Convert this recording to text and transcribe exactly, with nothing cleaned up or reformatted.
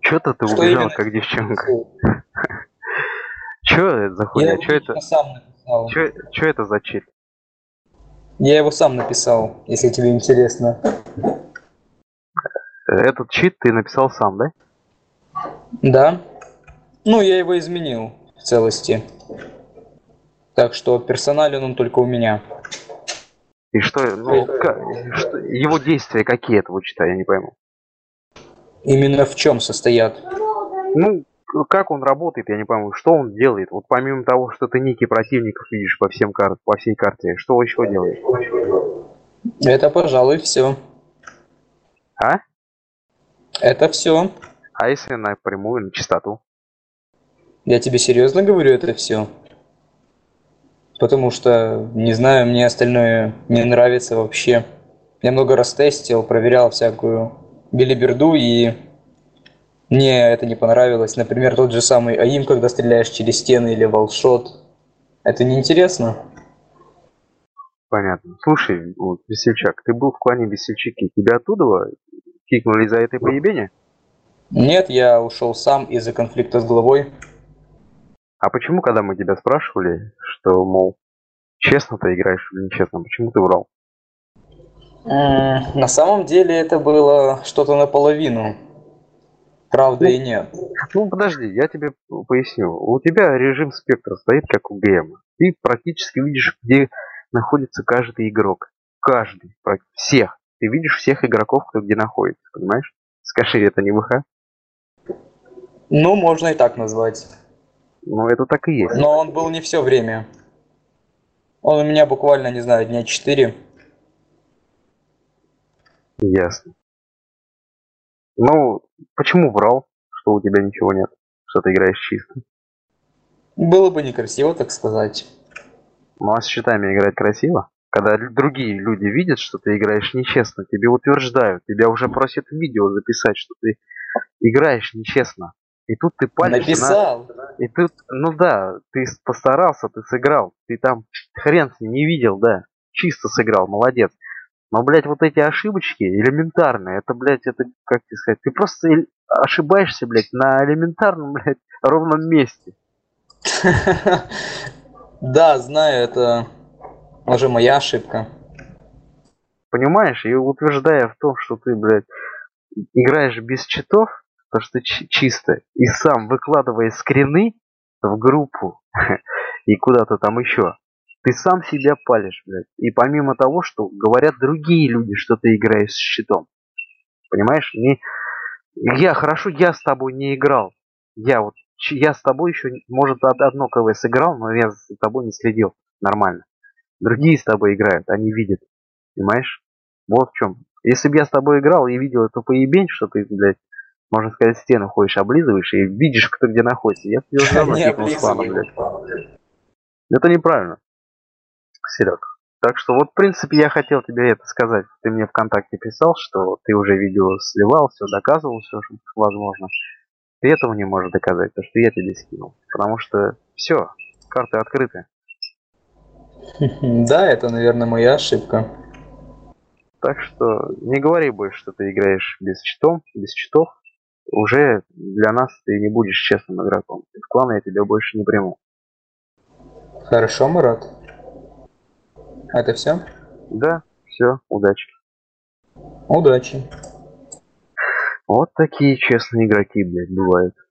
Чё-то ты Что убежал, именно как тебя девчонка. интересует? Чё это за Я хуйня? его Чё это? лично сам написал. Чё, чё это за чит? Я его сам написал, если тебе интересно. Э, Этот чит ты написал сам, да? Да. Ну, я его изменил в целости. Так что персонален он только у меня. И что, ну, ка- что, его действия какие этого чита, я не пойму. Именно в чем состоят? Ну, к- как он работает, я не пойму. Что он делает? Вот помимо того, что ты ники противников видишь по всем кар- по всей карте, что еще делает? Это, пожалуй, все. А? Это все. А если напрямую, на чистоту? Я тебе серьезно говорю, это все. Потому что, не знаю, мне остальное не нравится вообще. Я много раз тестил, проверял всякую билиберду, и мне это не понравилось. Например, тот же самый АИМ, когда стреляешь через стены, или волшот. Это неинтересно. Понятно. Слушай, вот, Весельчак, ты был в клане Весельчаки. Тебя оттуда кикнули из-за этой поебени? Нет, я ушел сам из-за конфликта с главой. А почему, когда мы тебя спрашивали, что, мол, честно ты играешь или нечестно, почему ты врал? М, На самом деле это было что-то наполовину. Правда Ну, и нет. ну подожди, я тебе поясню. У тебя режим спектра стоит как у ГМ. Ты практически видишь, где находится каждый игрок. Каждый. прак- Всех. Ты видишь всех игроков, кто где находится, понимаешь? Скажи, это не ВХ? Ну, можно и так назвать. Ну, это так и есть. Но он был не все время. Он у меня буквально, не знаю, дня четыре. Ясно. Ну, почему врал, что у тебя ничего нет? Что ты играешь чисто? Было бы некрасиво, так сказать. Ну, а с счетами играть красиво? Когда лю- другие люди видят, что ты играешь нечестно, тебе утверждают, тебя уже просят видео записать, что ты играешь нечестно. И тут ты палишься на... Написал. И тут, ну да, ты с- постарался, ты сыграл. Ты там хрен с ним не видел, да. Чисто сыграл, молодец. Но, блядь, вот эти ошибочки элементарные, это, блядь, это, как тебе сказать, ты просто эль- ошибаешься, блядь, на элементарном, блядь, ровном месте. Да, знаю, это уже моя ошибка. Понимаешь? И утверждая в том, что ты, блядь, играешь без читов, то что чи- чисто, и сам выкладывая скрины в группу и куда-то там еще, ты сам себя палишь, блядь. И помимо того, что говорят другие люди, что ты играешь с щитом. Понимаешь? Не, я, хорошо, я с тобой не играл. Я вот, ч- я с тобой еще, может, од- одно КВ сыграл, но я за тобой не следил нормально. Другие с тобой играют, они видят. Понимаешь? Вот в чем. Если бы я с тобой играл и видел эту поебень, что ты, блядь, можно сказать, стену ходишь, облизываешь и видишь, кто где находится, я бы тебя уже давно Не кикнул с клана, облизываю. блядь. Это неправильно, Серег. Так что вот, в принципе, я хотел тебе это сказать. Ты мне ВКонтакте писал, что ты уже видео сливал, все доказывал, все, что возможно. Ты этого не можешь доказать, то, что я тебе скинул. Потому что все, карты открыты. Да, это, наверное, моя ошибка. Так что не говори больше, что ты играешь без читов, без читов. Уже для нас ты не будешь честным игроком. В клан я тебя больше не приму. Хорошо, Марат. Это все? Да, все, удачи. Удачи. Вот такие честные игроки, блядь, бывают.